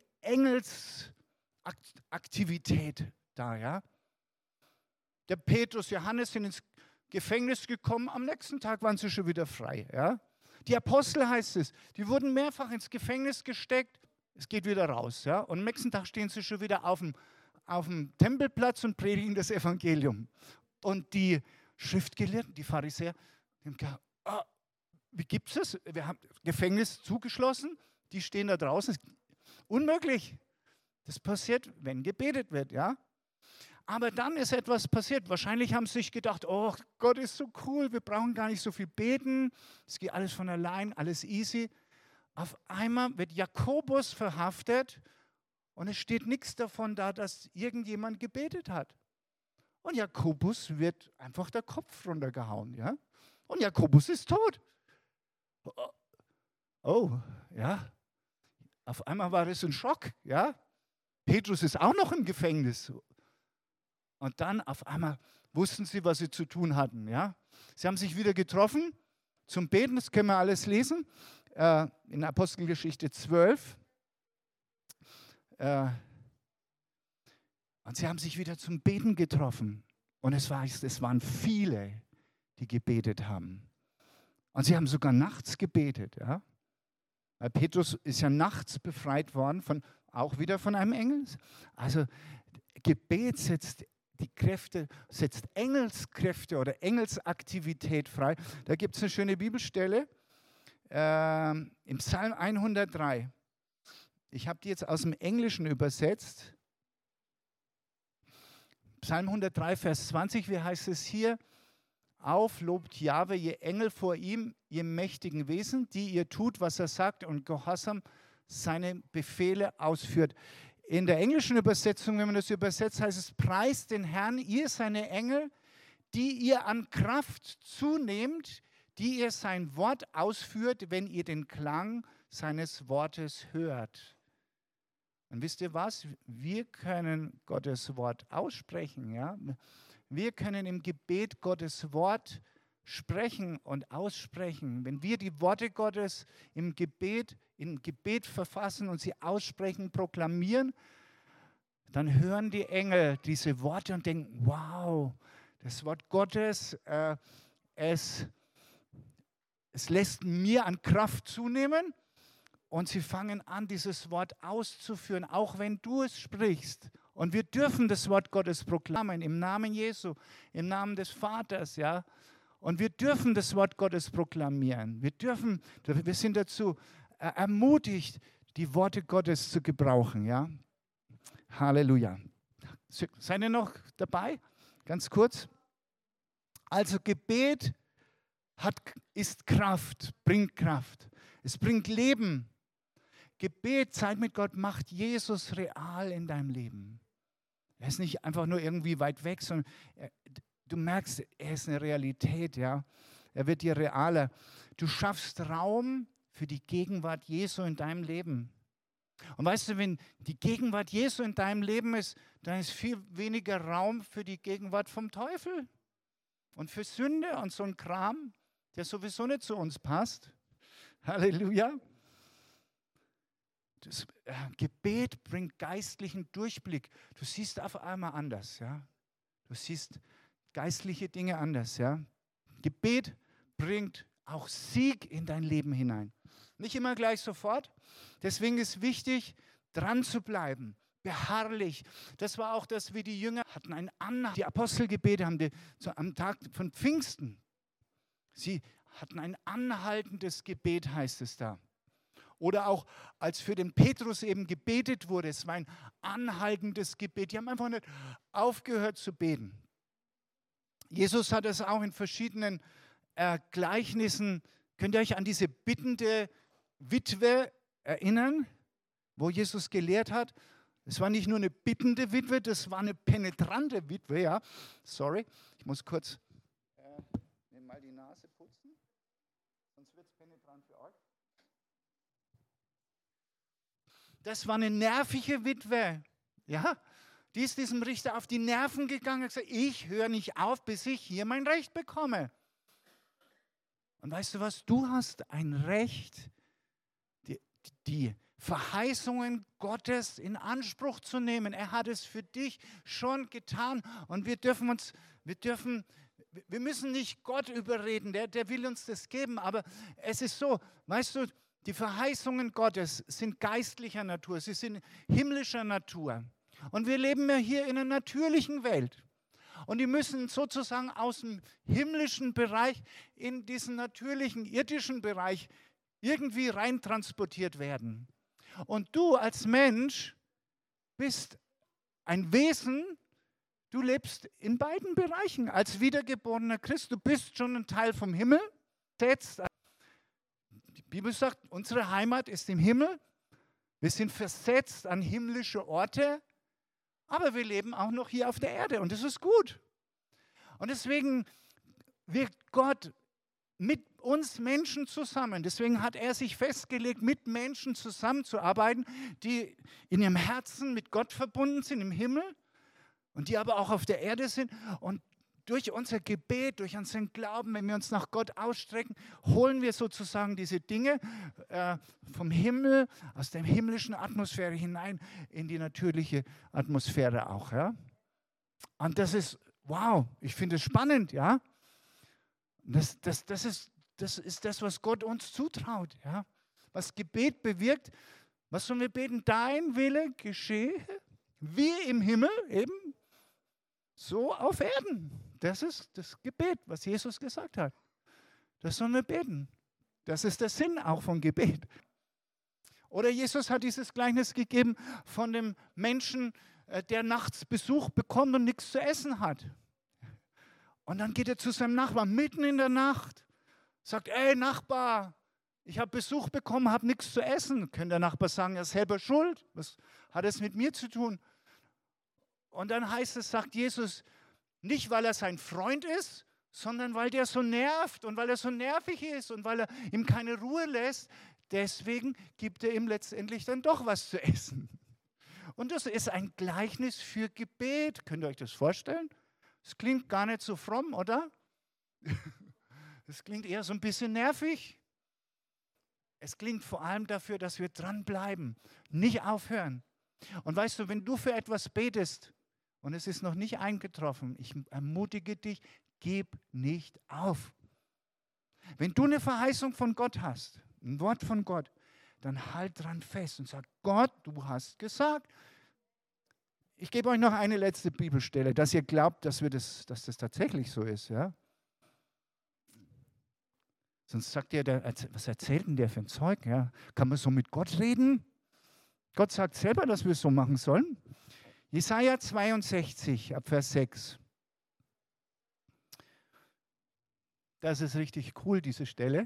Engelsaktivität da. Ja? Der Petrus, Johannes sind ins Gefängnis gekommen, am nächsten Tag waren sie schon wieder frei. Ja? Die Apostel heißt es, die wurden mehrfach ins Gefängnis gesteckt. Es geht wieder raus. Ja? Und am nächsten Tag stehen sie schon wieder auf dem Tempelplatz und predigen das Evangelium. Und die Schriftgelehrten, die Pharisäer, die haben gesagt, wie gibt es? Wir haben Gefängnis zugeschlossen, die stehen da draußen. Unmöglich. Das passiert, wenn gebetet wird. Ja? Aber dann ist etwas passiert. Wahrscheinlich haben sie sich gedacht, oh, Gott ist so cool, wir brauchen gar nicht so viel beten. Es geht alles von allein, alles easy. Auf einmal wird Jakobus verhaftet und es steht nichts davon da, dass irgendjemand gebetet hat. Und Jakobus wird einfach der Kopf runtergehauen. Ja? Und Jakobus ist tot. Oh, ja. Auf einmal war es ein Schock. Ja? Petrus ist auch noch im Gefängnis. Und dann auf einmal wussten sie, was sie zu tun hatten. Ja? Sie haben sich wieder getroffen zum Beten, das können wir alles lesen, in Apostelgeschichte 12. Und sie haben sich wieder zum Beten getroffen. Und es waren viele, die gebetet haben. Und sie haben sogar nachts gebetet. Ja? Weil Petrus ist ja nachts befreit worden, auch wieder von einem Engel. Also Gebet setzt die Kräfte, setzt Engelskräfte oder Engelsaktivität frei. Da gibt es eine schöne Bibelstelle im Psalm 103. Ich habe die jetzt aus dem Englischen übersetzt. Psalm 103, Vers 20, wie heißt es hier? Auf, lobt Jahwe, ihr Engel vor ihm, ihr mächtigen Wesen, die ihr tut, was er sagt und gehorsam seine Befehle ausführt. In der englischen Übersetzung, wenn man das übersetzt, heißt es, preist den Herrn, ihr seine Engel, die ihr an Kraft zunehmt, die ihr sein Wort ausführt, wenn ihr den Klang seines Wortes hört. Und wisst ihr was? Wir können Gottes Wort aussprechen. Ja? Wir können im Gebet Gottes Wort sprechen und aussprechen. Wenn wir die Worte Gottes im Gebet verfassen und sie aussprechen, proklamieren, dann hören die Engel diese Worte und denken, wow, das Wort Gottes, es lässt mir an Kraft zunehmen. Und sie fangen an, dieses Wort auszuführen, auch wenn du es sprichst. Und wir dürfen das Wort Gottes proklamieren, im Namen Jesu, im Namen des Vaters, ja. Und wir dürfen das Wort Gottes proklamieren. Wir sind dazu ermutigt, die Worte Gottes zu gebrauchen, ja. Halleluja. Seid ihr noch dabei? Ganz kurz. Also Gebet ist Kraft, bringt Kraft. Es bringt Leben. Gebet, Zeit mit Gott, macht Jesus real in deinem Leben. Er ist nicht einfach nur irgendwie weit weg, sondern du merkst, er ist eine Realität, ja. Er wird dir realer. Du schaffst Raum für die Gegenwart Jesu in deinem Leben. Und weißt du, wenn die Gegenwart Jesu in deinem Leben ist, dann ist viel weniger Raum für die Gegenwart vom Teufel und für Sünde und so ein Kram, der sowieso nicht zu uns passt. Halleluja. Das Gebet bringt geistlichen Durchblick. Du siehst auf einmal anders, ja. Du siehst geistliche Dinge anders, ja. Gebet bringt auch Sieg in dein Leben hinein. Nicht immer gleich sofort. Deswegen ist wichtig, dran zu bleiben, beharrlich. Das war auch das, wie die Jünger hatten die Apostelgebete haben am Tag von Pfingsten. Sie hatten ein anhaltendes Gebet, heißt es da. Oder auch, als für den Petrus eben gebetet wurde, es war ein anhaltendes Gebet. Die haben einfach nicht aufgehört zu beten. Jesus hat es auch in verschiedenen Gleichnissen. Könnt ihr euch an diese bittende Witwe erinnern, wo Jesus gelehrt hat? Es war nicht nur eine bittende Witwe, das war eine penetrante Witwe. Ja. Sorry, ich muss kurz mal die Nase putzen, sonst wird es penetrant für euch. Das war eine nervige Witwe, ja. Die ist diesem Richter auf die Nerven gegangen und gesagt, ich höre nicht auf, bis ich hier mein Recht bekomme. Und weißt du was, du hast ein Recht, die Verheißungen Gottes in Anspruch zu nehmen. Er hat es für dich schon getan und wir müssen nicht Gott überreden, der will uns das geben, aber es ist so, weißt du, die Verheißungen Gottes sind geistlicher Natur, sie sind himmlischer Natur. Und wir leben ja hier in einer natürlichen Welt. Und die müssen sozusagen aus dem himmlischen Bereich in diesen natürlichen, irdischen Bereich irgendwie reintransportiert werden. Und du als Mensch bist ein Wesen, du lebst in beiden Bereichen. Als wiedergeborener Christ, du bist schon ein Teil vom Himmel. Die Bibel sagt, unsere Heimat ist im Himmel. Wir sind versetzt an himmlische Orte, aber wir leben auch noch hier auf der Erde und das ist gut. Und deswegen wirkt Gott mit uns Menschen zusammen. Deswegen hat er sich festgelegt, mit Menschen zusammenzuarbeiten, die in ihrem Herzen mit Gott verbunden sind im Himmel und die aber auch auf der Erde sind. Und durch unser Gebet, durch unseren Glauben, wenn wir uns nach Gott ausstrecken, holen wir sozusagen diese Dinge vom Himmel, aus der himmlischen Atmosphäre hinein in die natürliche Atmosphäre auch. Ja? Und das ist, wow, ich finde es spannend, ja. Das ist das, was Gott uns zutraut, ja. Was Gebet bewirkt, was sollen wir beten? Dein Wille geschehe, wie im Himmel, eben so auf Erden. Das ist das Gebet, was Jesus gesagt hat. Das sollen wir beten. Das ist der Sinn auch von Gebet. Oder Jesus hat dieses Gleichnis gegeben von dem Menschen, der nachts Besuch bekommt und nichts zu essen hat. Und dann geht er zu seinem Nachbarn mitten in der Nacht, sagt, ey Nachbar, ich habe Besuch bekommen, habe nichts zu essen. Könnte der Nachbar sagen, er ist selber schuld, was hat es mit mir zu tun? Und dann heißt es, sagt Jesus, nicht weil er sein Freund ist, sondern weil der so nervt und weil er so nervig ist und weil er ihm keine Ruhe lässt. Deswegen gibt er ihm letztendlich dann doch was zu essen. Und das ist ein Gleichnis für Gebet. Könnt ihr euch das vorstellen? Das klingt gar nicht so fromm, oder? Das klingt eher so ein bisschen nervig. Es klingt vor allem dafür, dass wir dranbleiben, nicht aufhören. Und weißt du, wenn du für etwas betest und es ist noch nicht eingetroffen, ich ermutige dich, gib nicht auf. Wenn du eine Verheißung von Gott hast, ein Wort von Gott, dann halt dran fest und sag, Gott, du hast gesagt. Ich gebe euch noch eine letzte Bibelstelle, dass ihr glaubt, dass das tatsächlich so ist. Ja? Sonst sagt ihr, was erzählt denn der für ein Zeug? Ja? Kann man so mit Gott reden? Gott sagt selber, dass wir es so machen sollen. Jesaja 62, ab Vers 6. Das ist richtig cool, diese Stelle.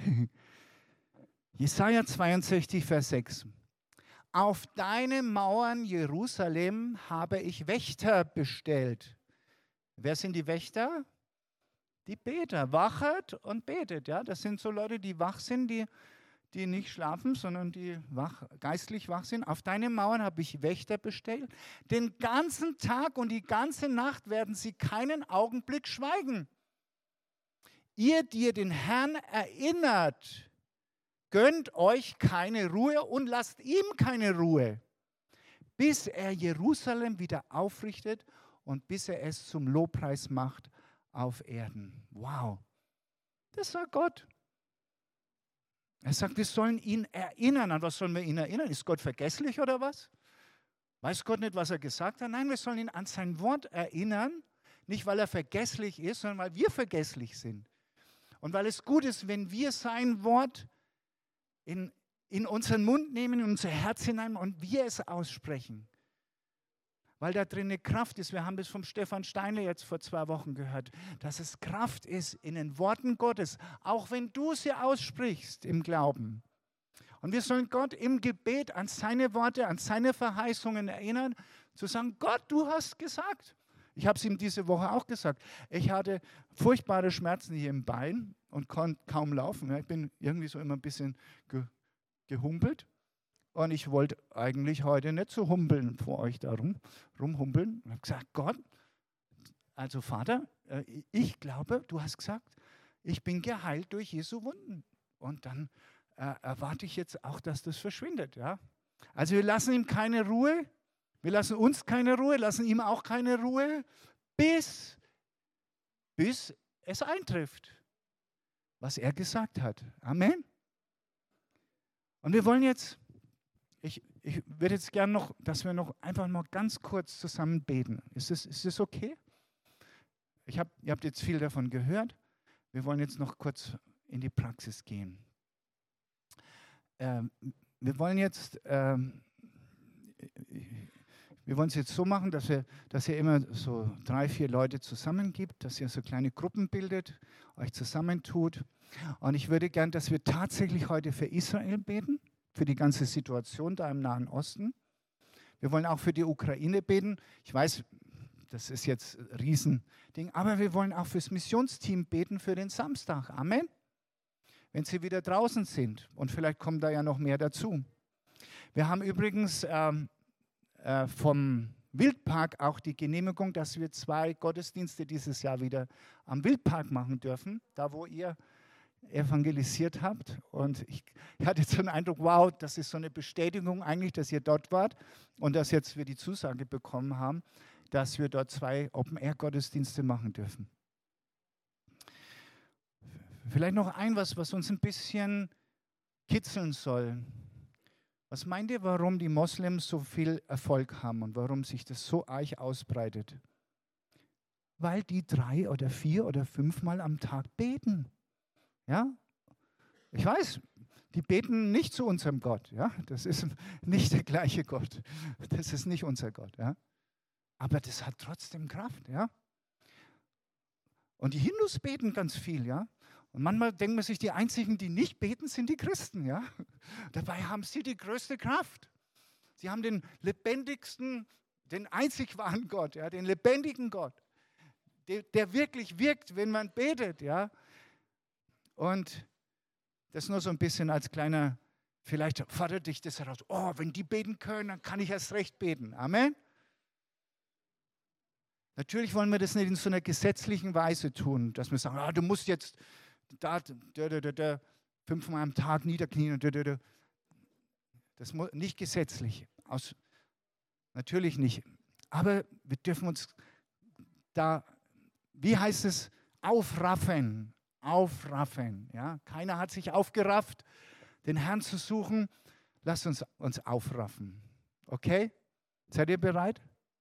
Jesaja 62, Vers 6. Auf deine Mauern, Jerusalem, habe ich Wächter bestellt. Wer sind die Wächter? Die Beter. Wachet und betet. Ja? Das sind so Leute, die wach sind, die nicht schlafen, sondern die geistlich wach sind. Auf deine Mauern habe ich Wächter bestellt. Den ganzen Tag und die ganze Nacht werden sie keinen Augenblick schweigen. Ihr, die ihr den Herrn erinnert, gönnt euch keine Ruhe und lasst ihm keine Ruhe, bis er Jerusalem wieder aufrichtet und bis er es zum Lobpreis macht auf Erden. Wow, das sagt Gott. Er sagt, wir sollen ihn erinnern. An was sollen wir ihn erinnern? Ist Gott vergesslich oder was? Weiß Gott nicht, was er gesagt hat? Nein, wir sollen ihn an sein Wort erinnern, nicht weil er vergesslich ist, sondern weil wir vergesslich sind. Und weil es gut ist, wenn wir sein Wort in unseren Mund nehmen, in unser Herz hinein und wir es aussprechen. Weil da drin eine Kraft ist. Wir haben das vom Stefan Steinle jetzt vor 2 Wochen gehört, dass es Kraft ist in den Worten Gottes, auch wenn du sie aussprichst im Glauben. Und wir sollen Gott im Gebet an seine Worte, an seine Verheißungen erinnern, zu sagen, Gott, du hast gesagt. Ich habe es ihm diese Woche auch gesagt. Ich hatte furchtbare Schmerzen hier im Bein und konnte kaum laufen. Ich bin irgendwie so immer ein bisschen gehumpelt. Und ich wollte eigentlich heute nicht so humpeln vor euch da rumhumpeln. Ich habe gesagt, Gott, also Vater, ich glaube, du hast gesagt, ich bin geheilt durch Jesu Wunden. Und dann erwarte ich jetzt auch, dass das verschwindet. Ja? Also wir lassen ihm keine Ruhe. Wir lassen uns keine Ruhe, lassen ihm auch keine Ruhe, bis es eintrifft, was er gesagt hat. Amen. Und wir wollen jetzt, ich würde jetzt gerne noch, dass wir noch einfach mal ganz kurz zusammen beten. Ist das okay? Ihr habt jetzt viel davon gehört. Wir wollen jetzt noch kurz in die Praxis gehen. Wir wollen es jetzt so machen, dass ihr immer so 3, 4 Leute zusammengibt, dass ihr so kleine Gruppen bildet, euch zusammentut. Und ich würde gern, dass wir tatsächlich heute für Israel beten, für die ganze Situation da im Nahen Osten. Wir wollen auch für die Ukraine beten. Ich weiß, das ist jetzt ein Riesending. Aber wir wollen auch fürs Missionsteam beten für den Samstag. Amen. Wenn sie wieder draußen sind. Und vielleicht kommt da ja noch mehr dazu. Wir haben übrigens vom Wildpark auch die Genehmigung, dass wir 2 Gottesdienste dieses Jahr wieder am Wildpark machen dürfen, da wo ihr evangelisiert habt. Und ich hatte jetzt so den Eindruck, wow, das ist so eine Bestätigung eigentlich, dass ihr dort wart und dass jetzt wir die Zusage bekommen haben, dass wir dort 2 Open-Air-Gottesdienste machen dürfen. Vielleicht noch was uns ein bisschen kitzeln soll. Was meint ihr, warum die Moslems so viel Erfolg haben und warum sich das so arg ausbreitet? Weil die 3 oder 4 oder 5 Mal am Tag beten. Ja? Ich weiß, die beten nicht zu unserem Gott. Ja? Das ist nicht der gleiche Gott. Das ist nicht unser Gott. Ja? Aber das hat trotzdem Kraft. Ja? Und die Hindus beten ganz viel. Ja? Und manchmal denkt man sich, die einzigen, die nicht beten, sind die Christen. Ja? Dabei haben sie die größte Kraft. Sie haben den lebendigsten, den einzig wahren Gott, ja? Den lebendigen Gott, der wirklich wirkt, wenn man betet. Ja? Und das nur so ein bisschen als kleiner, vielleicht fordert dich das heraus. Oh, wenn die beten können, dann kann ich erst recht beten. Amen. Natürlich wollen wir das nicht in so einer gesetzlichen Weise tun, dass wir sagen, du musst jetzt 5-mal am Tag niederknien. Das muss nicht gesetzlich. Natürlich nicht. Aber wir dürfen uns da, wie heißt es, aufraffen. Aufraffen. Ja? Keiner hat sich aufgerafft, den Herrn zu suchen. Lasst uns aufraffen. Okay? Seid ihr bereit?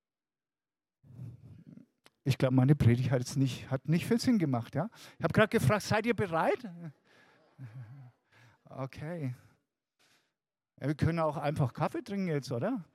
Ich glaube, meine Predigt hat nicht viel Sinn gemacht. Ja? Ich habe gerade gefragt, seid ihr bereit? Okay. Ja, wir können auch einfach Kaffee trinken jetzt, oder?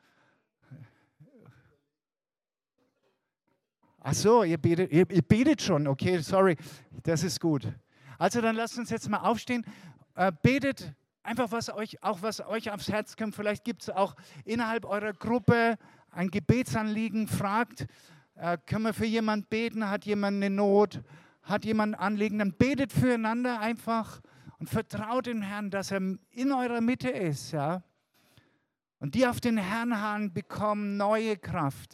Ach so, ihr betet schon. Okay, sorry. Das ist gut. Also dann lasst uns jetzt mal aufstehen. Betet einfach, was euch aufs Herz kommt. Vielleicht gibt es auch innerhalb eurer Gruppe ein Gebetsanliegen. Fragt, können wir für jemanden beten? Hat jemand eine Not? Hat jemand ein Anliegen? Dann betet füreinander einfach und vertraut dem Herrn, dass er in eurer Mitte ist. Ja? Und die auf den Herrn harren, bekommen neue Kraft.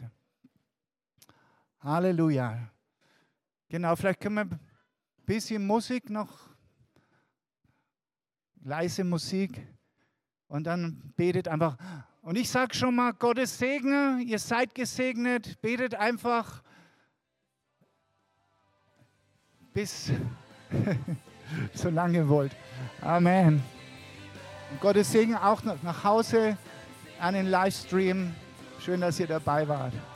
Halleluja. Genau, vielleicht können wir ein bisschen Musik noch, leise Musik und dann betet einfach. Und ich sage schon mal, Gottes Segen, ihr seid gesegnet, betet einfach bis so lange ihr wollt. Amen. Und Gottes Segen auch nach Hause an den Livestream. Schön, dass ihr dabei wart.